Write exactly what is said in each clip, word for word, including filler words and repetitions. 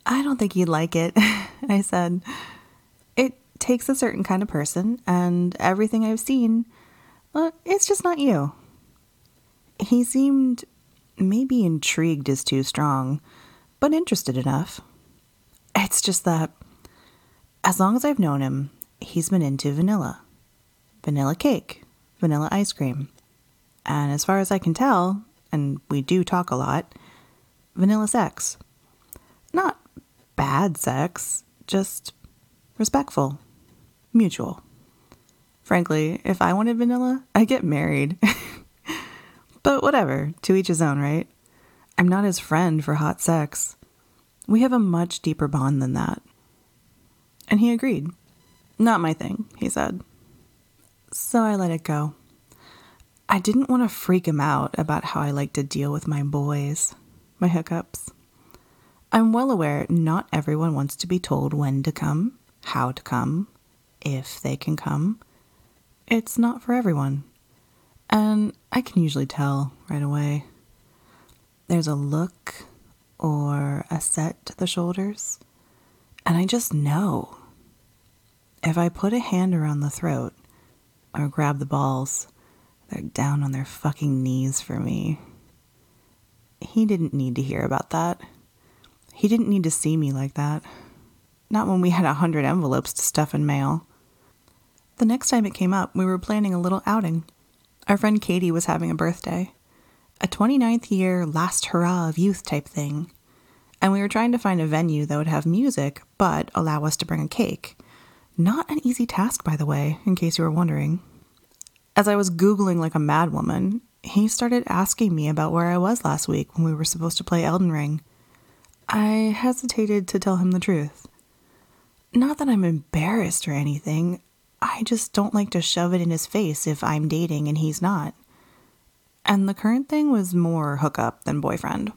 I don't think you'd like it, I said. It takes a certain kind of person, and everything I've seen, well, it's just not you. He seemed, maybe intrigued is too strong, but interested enough. It's just that, as long as I've known him, he's been into vanilla. Vanilla cake, vanilla ice cream. And as far as I can tell, and we do talk a lot, vanilla sex. Not bad sex, just respectful, mutual. Frankly, if I wanted vanilla, I'd get married. But whatever, to each his own, right? I'm not his friend for hot sex. We have a much deeper bond than that. And he agreed. Not my thing, he said. So I let it go. I didn't want to freak him out about how I like to deal with my boys, my hookups. I'm well aware not everyone wants to be told when to come, how to come, if they can come. It's not for everyone. And I can usually tell right away. There's a look or a set to the shoulders, and I just know. If I put a hand around the throat or grab the balls, they're down on their fucking knees for me. He didn't need to hear about that. He didn't need to see me like that. Not when we had a hundred envelopes to stuff and mail. The next time it came up, we were planning a little outing. Our friend Katie was having a birthday. A twenty-ninth year last hurrah of youth type thing. And we were trying to find a venue that would have music, but allow us to bring a cake. Not an easy task, by the way, in case you were wondering. As I was Googling like a madwoman, he started asking me about where I was last week when we were supposed to play Elden Ring. I hesitated to tell him the truth. Not that I'm embarrassed or anything. I just don't like to shove it in his face if I'm dating and he's not. And the current thing was more hookup than boyfriend.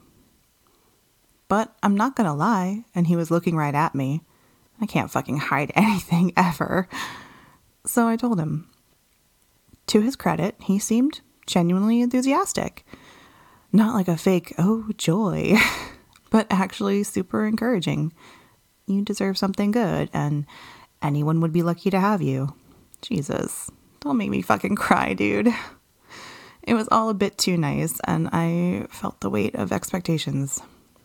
But I'm not gonna lie, and he was looking right at me. I can't fucking hide anything ever. So I told him. To his credit, he seemed genuinely enthusiastic. Not like a fake, oh, joy, but actually super encouraging. You deserve something good, and anyone would be lucky to have you. Jesus, don't make me fucking cry, dude. It was all a bit too nice, and I felt the weight of expectations.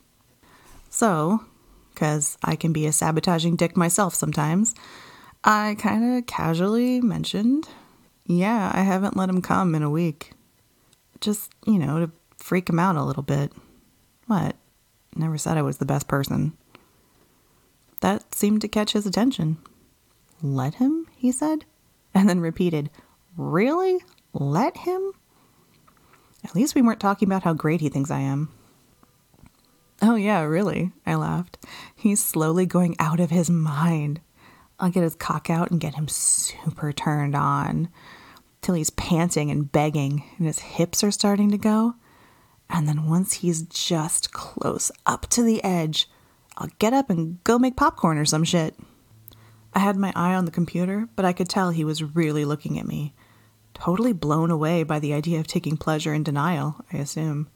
So, because I can be a sabotaging dick myself sometimes, I kind of casually mentioned, yeah, I haven't let him come in a week. Just, you know, to freak him out a little bit. What? Never said I was the best person. That seemed to catch his attention. Let him, he said, and then repeated, really? Let him? At least we weren't talking about how great he thinks I am. Oh yeah, really, I laughed. He's slowly going out of his mind. I'll get his cock out and get him super turned on till he's panting and begging and his hips are starting to go. And then once he's just close up to the edge, I'll get up and go make popcorn or some shit. I had my eye on the computer, but I could tell he was really looking at me. Totally blown away by the idea of taking pleasure in denial, I assume.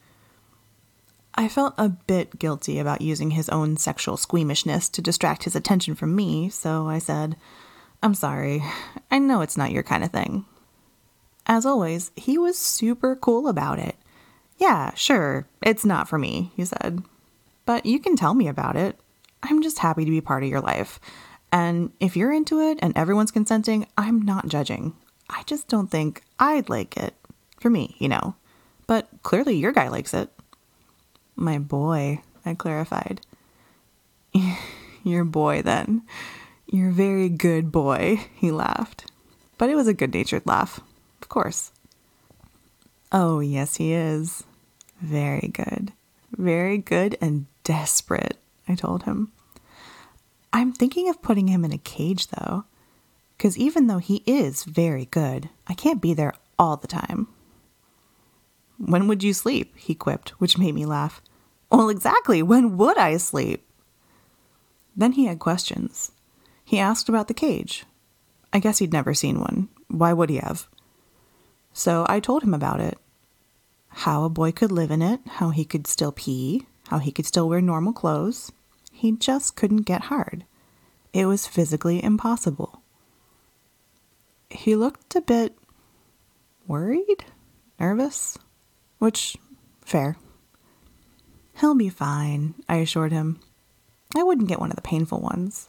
I felt a bit guilty about using his own sexual squeamishness to distract his attention from me, so I said, I'm sorry. I know it's not your kind of thing. As always, he was super cool about it. Yeah, sure, it's not for me, he said. But you can tell me about it. I'm just happy to be part of your life. And if you're into it and everyone's consenting, I'm not judging. I just don't think I'd like it. For me, you know. But clearly your guy likes it. My boy, I clarified. Your boy, then. You're a very good boy, he laughed. But it was a good-natured laugh, of course. Oh, yes, he is. Very good. Very good and desperate, I told him. I'm thinking of putting him in a cage, though. Because even though he is very good, I can't be there all the time. When would you sleep? He quipped, which made me laugh. Well, exactly. When would I sleep? Then he had questions. He asked about the cage. I guess he'd never seen one. Why would he have? So I told him about it. How a boy could live in it, how he could still pee, how he could still wear normal clothes. he just couldn't get hard. It was physically impossible. He looked a bit worried, nervous, which, fair. He'll be fine, I assured him. I wouldn't get one of the painful ones.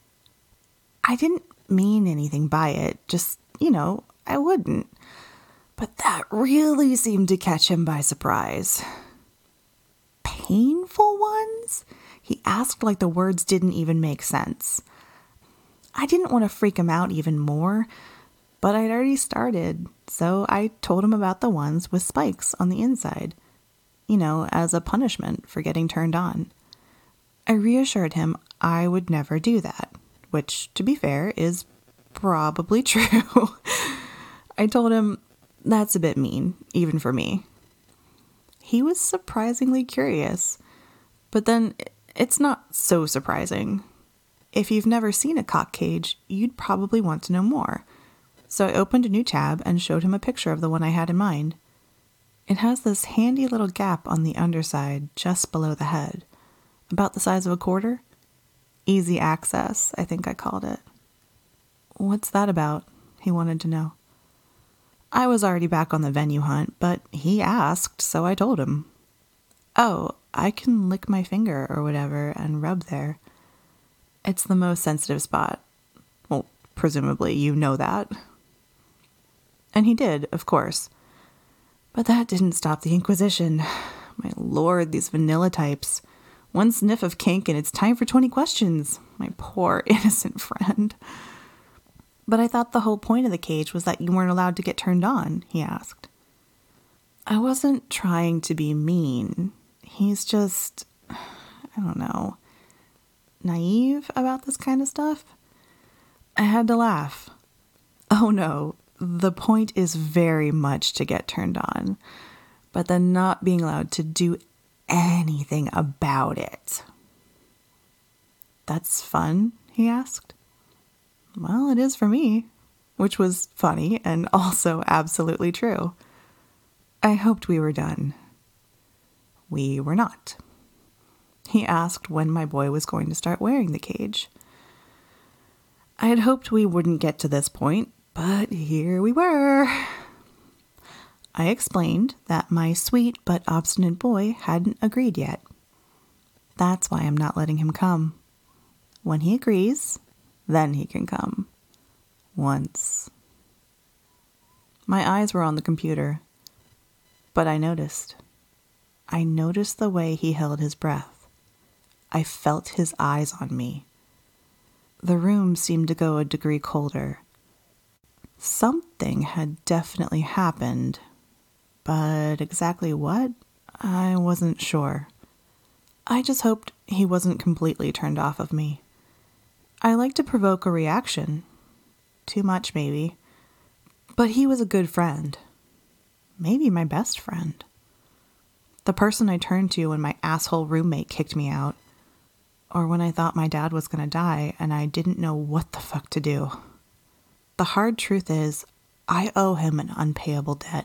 I didn't mean anything by it, just, you know, I wouldn't. But that really seemed to catch him by surprise. Painful ones? He asked like the words didn't even make sense. I didn't want to freak him out even more, but I'd already started, so I told him about the ones with spikes on the inside, you know, as a punishment for getting turned on. I reassured him I would never do that, which, to be fair, is probably true. I told him that's a bit mean, even for me. He was surprisingly curious, but then it's not so surprising. If you've never seen a cock cage, you'd probably want to know more. So I opened a new tab and showed him a picture of the one I had in mind. It has this handy little gap on the underside just below the head, about the size of a quarter. Easy access, I think I called it. What's that about? He wanted to know. I was already back on the venue hunt, but he asked, so I told him. Oh, I can lick my finger or whatever and rub there. It's the most sensitive spot. Well, presumably you know that. And he did, of course. But that didn't stop the Inquisition. My lord, these vanilla types. One sniff of kink and it's time for twenty questions. My poor innocent friend. But I thought the whole point of the cage was that you weren't allowed to get turned on, he asked. I wasn't trying to be mean. He's just, I don't know, naive about this kind of stuff. I had to laugh. Oh no, the point is very much to get turned on, but then not being allowed to do anything about it. That's fun, he asked. Well, it is for me, which was funny and also absolutely true. I hoped we were done. We were not. He asked when my boy was going to start wearing the cage. I had hoped we wouldn't get to this point, but here we were. I explained that my sweet but obstinate boy hadn't agreed yet. That's why I'm not letting him come. When he agrees, then he can come. Once. My eyes were on the computer, but I noticed. I noticed the way he held his breath. I felt his eyes on me. The room seemed to go a degree colder. Something had definitely happened, but exactly what, I wasn't sure. I just hoped he wasn't completely turned off of me. I like to provoke a reaction. Too much, maybe. But he was a good friend. Maybe my best friend. The person I turned to when my asshole roommate kicked me out. Or when I thought my dad was going to die and I didn't know what the fuck to do. The hard truth is, I owe him an unpayable debt.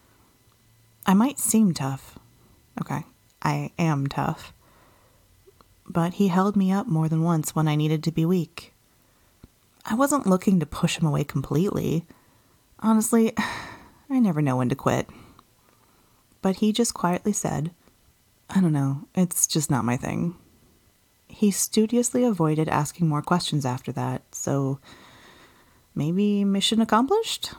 I might seem tough. Okay, I am tough. But he held me up more than once when I needed to be weak. I wasn't looking to push him away completely. Honestly, I never know when to quit. But he just quietly said, I don't know, it's just not my thing. He studiously avoided asking more questions after that, so maybe mission accomplished?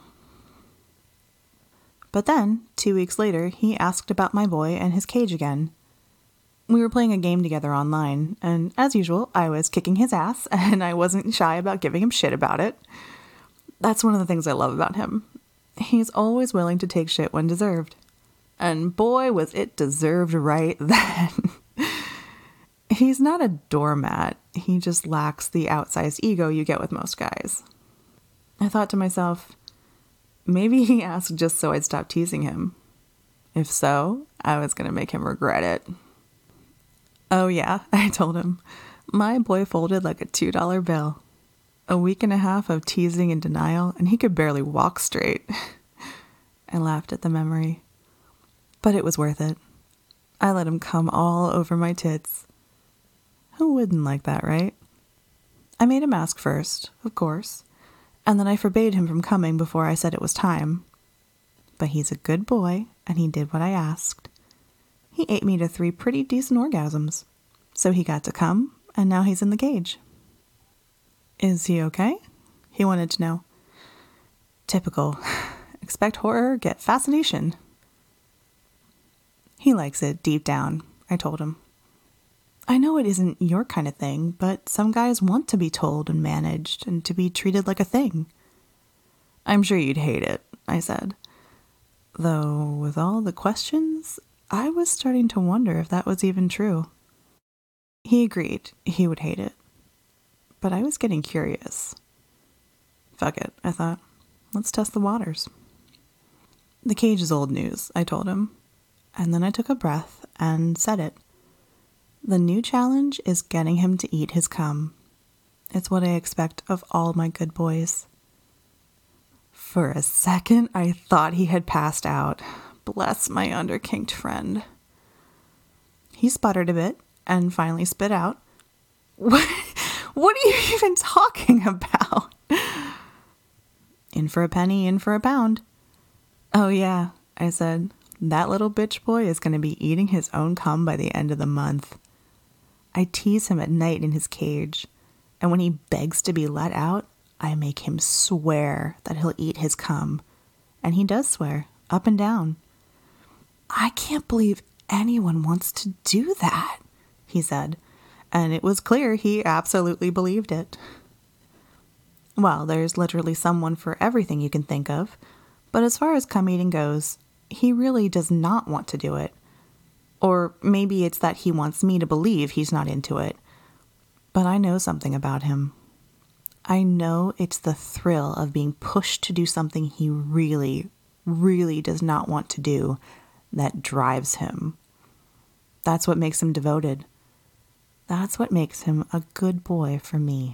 But then, two weeks later, he asked about my boy and his cage again. We were playing a game together online, and as usual, I was kicking his ass, and I wasn't shy about giving him shit about it. That's one of the things I love about him. He's always willing to take shit when deserved. And boy, was it deserved right then. He's not a doormat. He just lacks the outsized ego you get with most guys. I thought to myself, maybe he asked just so I'd stop teasing him. If so, I was going to make him regret it. Oh yeah, I told him. My boy folded like a two dollar bill. A week and a half of teasing and denial, and he could barely walk straight. I laughed at the memory. But it was worth it. I let him come all over my tits. Who wouldn't like that, right? I made him ask first, of course, and then I forbade him from coming before I said it was time. But he's a good boy, and he did what I asked. He ate me to three pretty decent orgasms. So he got to come, and now he's in the cage. Is he okay? He wanted to know. Typical. Expect horror, get fascination. He likes it deep down, I told him. I know it isn't your kind of thing, but some guys want to be told and managed and to be treated like a thing. I'm sure you'd hate it, I said. Though, with all the questions, I was starting to wonder if that was even true. He agreed he would hate it, but I was getting curious. Fuck it, I thought. Let's test the waters. The cage is old news, I told him, and then I took a breath and said it. The new challenge is getting him to eat his cum. It's what I expect of all my good boys. For a second, I thought he had passed out. Bless my underkinked friend. He sputtered a bit and finally spit out. What, what are you even talking about? In for a penny, in for a pound. Oh yeah, I said. That little bitch boy is going to be eating his own cum by the end of the month. I tease him at night in his cage, and when he begs to be let out, I make him swear that he'll eat his cum. And he does swear, up and down. I can't believe anyone wants to do that, he said, and it was clear he absolutely believed it. Well, there's literally someone for everything you can think of, but as far as cum eating goes, he really does not want to do it. Or maybe it's that he wants me to believe he's not into it. But I know something about him. I know it's the thrill of being pushed to do something he really, really does not want to do that drives him. That's what makes him devoted. That's what makes him a good boy for me.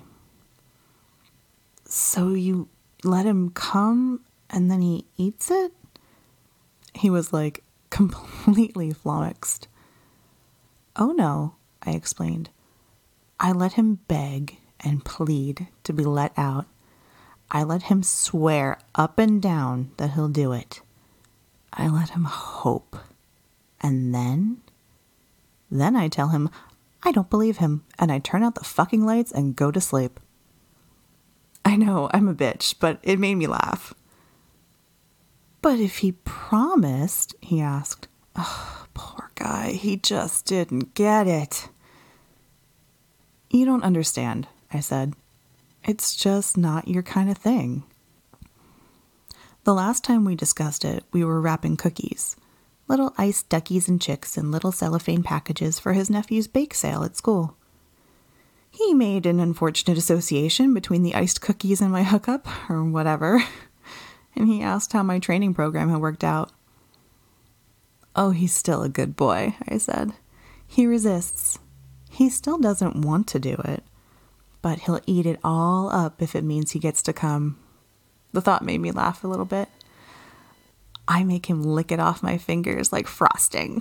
So you let him come and then he eats it? He was like completely flummoxed. Oh no, I explained. I let him beg and plead to be let out. I let him swear up and down that he'll do it. I let him hope. And then, then I tell him I don't believe him, and I turn out the fucking lights and go to sleep. I know, I'm a bitch, but it made me laugh. But if he promised, he asked. Oh, poor guy, he just didn't get it. You don't understand, I said. It's just not your kind of thing. The last time we discussed it, we were wrapping cookies. Little iced duckies and chicks in little cellophane packages for his nephew's bake sale at school. He made an unfortunate association between the iced cookies and my hookup, or whatever, and he asked how my training program had worked out. Oh, he's still a good boy, I said. He resists. He still doesn't want to do it, but he'll eat it all up if it means he gets to come. The thought made me laugh a little bit. I make him lick it off my fingers like frosting.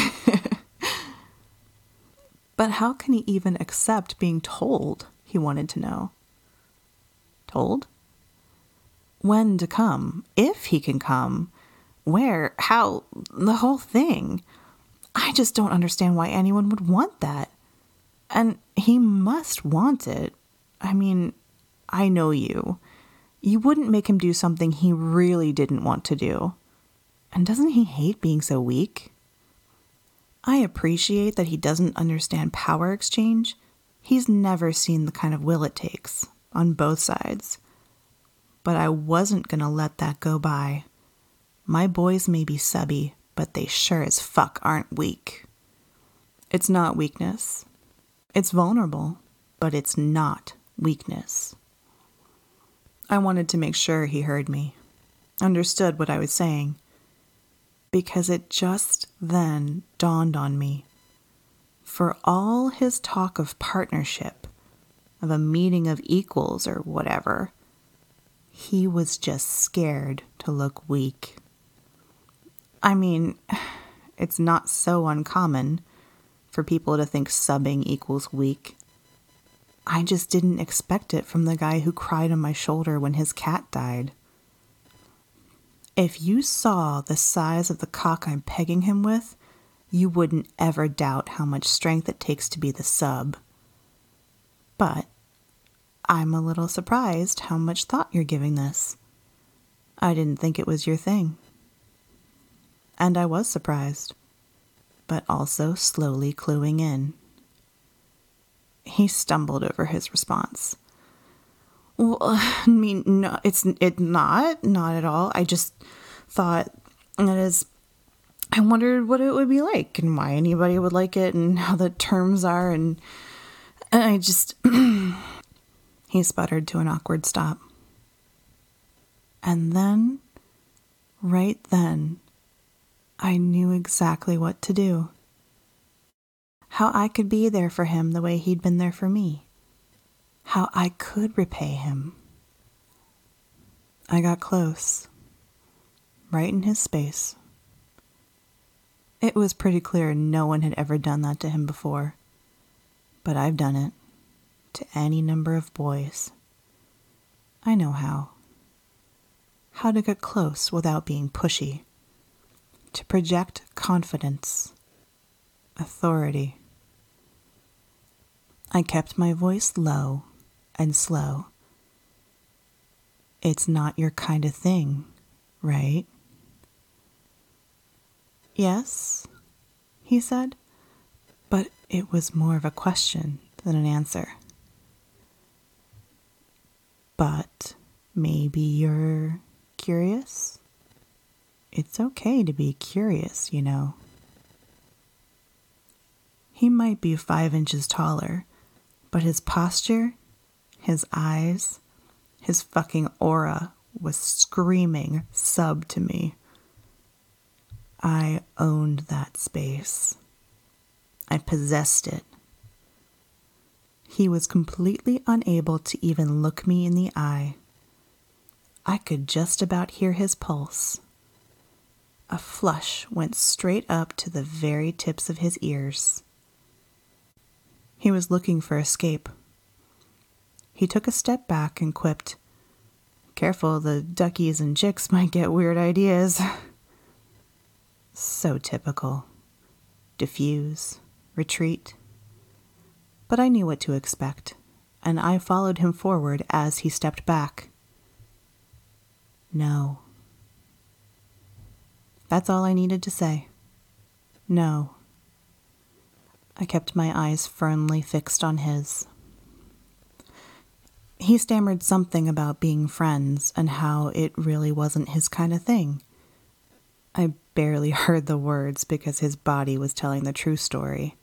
But how can he even accept being told? He wanted to know. Told? When to come, if he can come, where, how, the whole thing. I just don't understand why anyone would want that. And he must want it. I mean, I know you. You wouldn't make him do something he really didn't want to do. And doesn't he hate being so weak? I appreciate that he doesn't understand power exchange. He's never seen the kind of will it takes, on both sides. But I wasn't gonna let that go by. My boys may be subby, but they sure as fuck aren't weak. It's not weakness. It's vulnerable, but it's not weakness. I wanted to make sure he heard me, understood what I was saying, because it just then dawned on me. For all his talk of partnership, of a meeting of equals or whatever, he was just scared to look weak. I mean, it's not so uncommon for people to think subbing equals weak. I just didn't expect it from the guy who cried on my shoulder when his cat died. If you saw the size of the cock I'm pegging him with, you wouldn't ever doubt how much strength it takes to be the sub. But I'm a little surprised how much thought you're giving this. I didn't think it was your thing. And I was surprised, but also slowly cluing in. He stumbled over his response. Well, I mean, no, it's it not, not at all. I just thought that is, I wondered what it would be like and why anybody would like it and how the terms are, and, and I just, he sputtered to an awkward stop. And then, right then, I knew exactly what to do. How I could be there for him the way he'd been there for me. How I could repay him. I got close, right in his space. It was pretty clear no one had ever done that to him before, but I've done it to any number of boys. I know how. How to get close without being pushy. To project confidence, authority. I kept my voice low and slow. It's not your kind of thing, right? Yes, he said, but it was more of a question than an answer. But maybe you're curious? It's okay to be curious, you know. He might be five inches taller, but his posture, his eyes, his fucking aura was screaming sub to me. I owned that space. I possessed it. He was completely unable to even look me in the eye. I could just about hear his pulse. A flush went straight up to the very tips of his ears. He was looking for escape. He took a step back and quipped, "Careful, the duckies and chicks might get weird ideas." So typical. Diffuse, retreat. But I knew what to expect, and I followed him forward as he stepped back. No. That's all I needed to say. No. I kept my eyes firmly fixed on his. He stammered something about being friends and how it really wasn't his kind of thing. I barely heard the words because his body was telling the true story.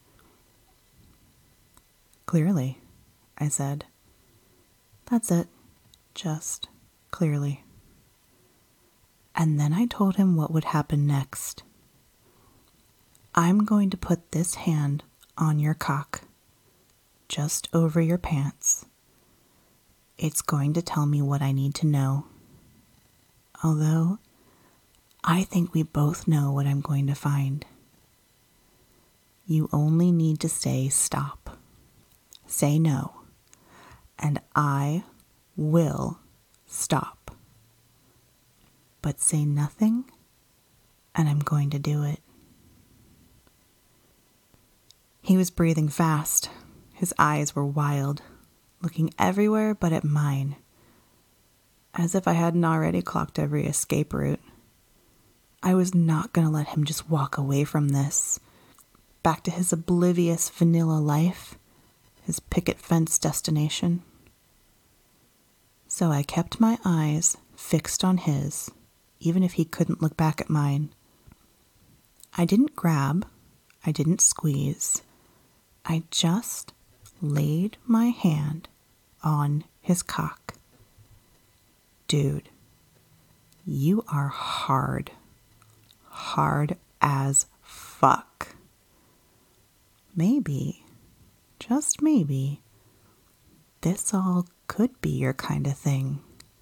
Clearly, I said. That's it. Just clearly. And then I told him what would happen next. I'm going to put this hand on your cock, just over your pants. It's going to tell me what I need to know. Although, I think we both know what I'm going to find. You only need to say stop. Say no. And I will stop. But say nothing, and I'm going to do it. He was breathing fast. His eyes were wild, looking everywhere but at mine, as if I hadn't already clocked every escape route. I was not going to let him just walk away from this, back to his oblivious vanilla life, his picket fence destination. So I kept my eyes fixed on his, even if he couldn't look back at mine. I didn't grab, I didn't squeeze. I just laid my hand on his cock. Dude, you are hard. Hard as fuck. Maybe, just maybe, this all could be your kind of thing.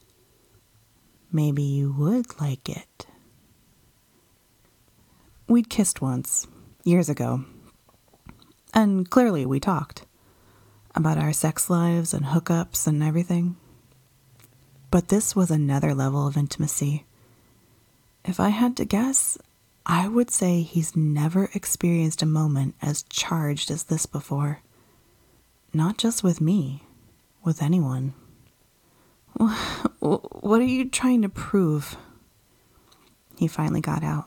Maybe you would like it. We'd kissed once, years ago. And clearly we talked about our sex lives and hookups and everything. But this was another level of intimacy. If I had to guess, I would say he's never experienced a moment as charged as this before. Not just with me, with anyone. What are you trying to prove? He finally got out.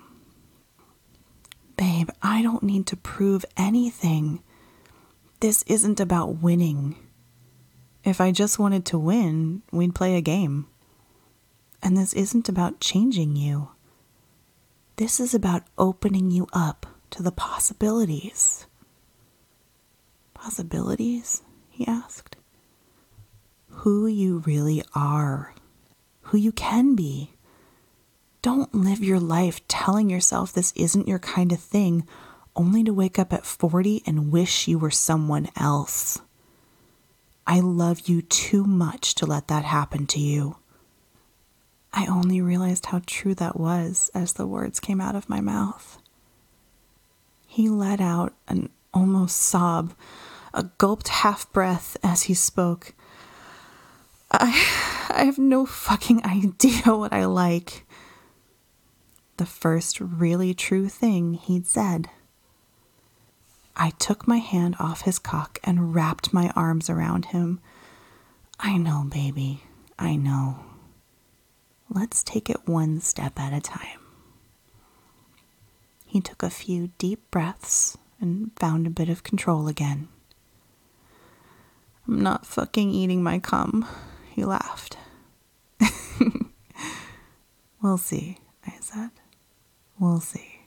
Babe, I don't need to prove anything. This isn't about winning. If I just wanted to win, we'd play a game. And this isn't about changing you. This is about opening you up to the possibilities. Possibilities? He asked. Who you really are. Who you can be. Don't live your life telling yourself this isn't your kind of thing, only to wake up at forty and wish you were someone else. I love you too much to let that happen to you. I only realized how true that was as the words came out of my mouth. He let out an almost sob, a gulped half breath as he spoke. I, I have no fucking idea what I like. The first really true thing he'd said. I took my hand off his cock and wrapped my arms around him. I know, baby, I know. Let's take it one step at a time. He took a few deep breaths and found a bit of control again. I'm not fucking eating my cum, he laughed. We'll see, I said. We'll see.